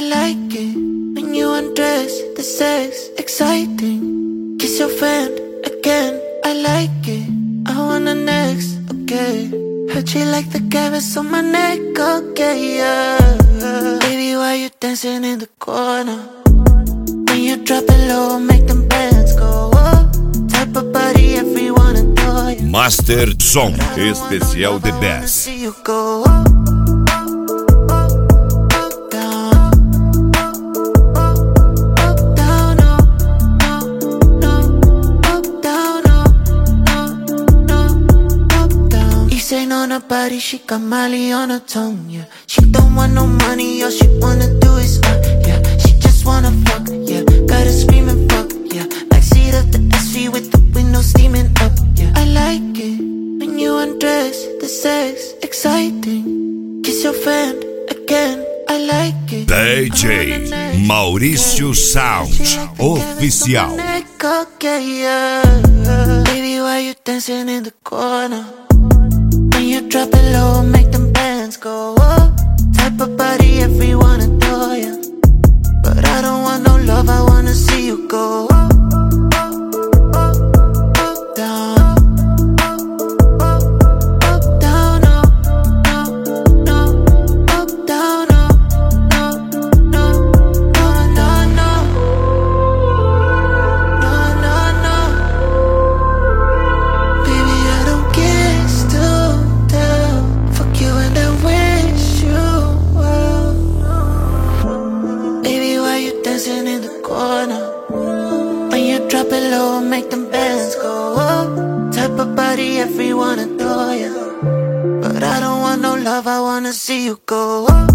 like it when you undress, the sex exciting. Kiss your friend again, I like it. I want the next, okay. Heard you like the carrots on my neck, okay, yeah. Baby, why you dancing in the corner? When you drop it low, make them bands go up. Type of body everyone adore you. Master Som especial The Best. See you go up. On her body, she got Molly on her tongue, yeah. She don't want no money, all she wanna do is yeah. She just wanna fuck, yeah. Got her screaming fuck, yeah. Backseat of the SV with the window steaming up, yeah. I like it when you undress, the sex exciting. Kiss your friend again, I like it. DJ Maurício Sound Oficial. Okay, yeah. Baby, why you dancing in the corner? When you drop it low, make them bands go up. Type of body everyone adore ya. But I don't want no love, I wanna see you go up. Up, down. Up, down, no. No, up, down, no. No, no, no, no, no. No, no, no. Baby, I don't get still. Fuck you and I wish you well. Baby, why you dancing in the corner? When you drop it low, make them bands go up. Type of body everyone adore ya. But I don't want no love, I wanna see you go up.